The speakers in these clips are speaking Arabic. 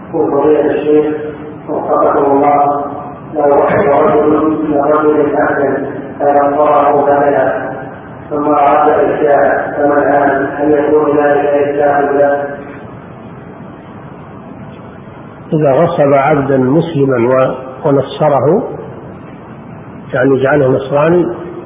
وفضيلة الشيخ وفقكم الله، لو وحد رجل أهلا فنصره بدلا ثم أراد الإسلام كما الآن، هل يكون ذلك إسلام له؟ إذا غصب عبدا مسلما ونصره، يعني جعله نصراني،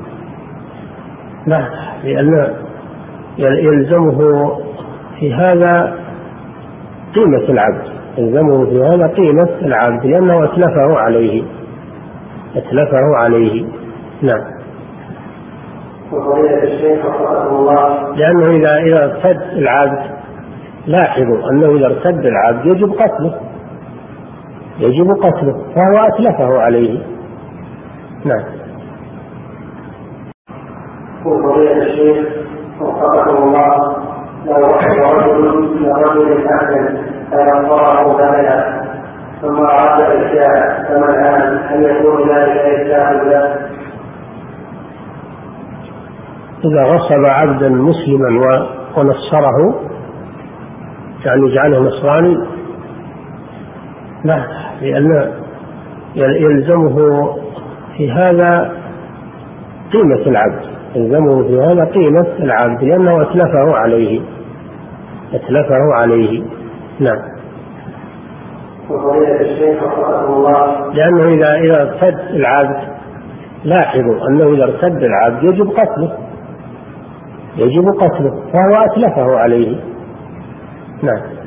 لا، لأن يلزمه في هذا قيمة العبد، يلزمه في هذا قيمة العبد لأنه أتلفه عليه. نعم. لأنه إذا ارتد العبد، لاحظوا أنه إذا ارتد العبد يجب قتله فهو أتلفه عليه. نعم. وفضيلة الشيخ وفقكم الله، لو وحد رجل أهلا فنصره بدلا ثم أراد الإسلام كما الآن، هل يكون ذلك إسلام له؟ إذا غصب عبدا مسلما ونصره، يعني جعله نصراني، لا، لأن يلزمه في هذا قيمة العبد، يلزمه في هذا قيمة العبد لأنه أتلفه عليه. نعم. لأنه إذا ارتد العبد، لاحظوا أنه إذا ارتد العبد يجب قتله فهو أتلفه عليه. نعم.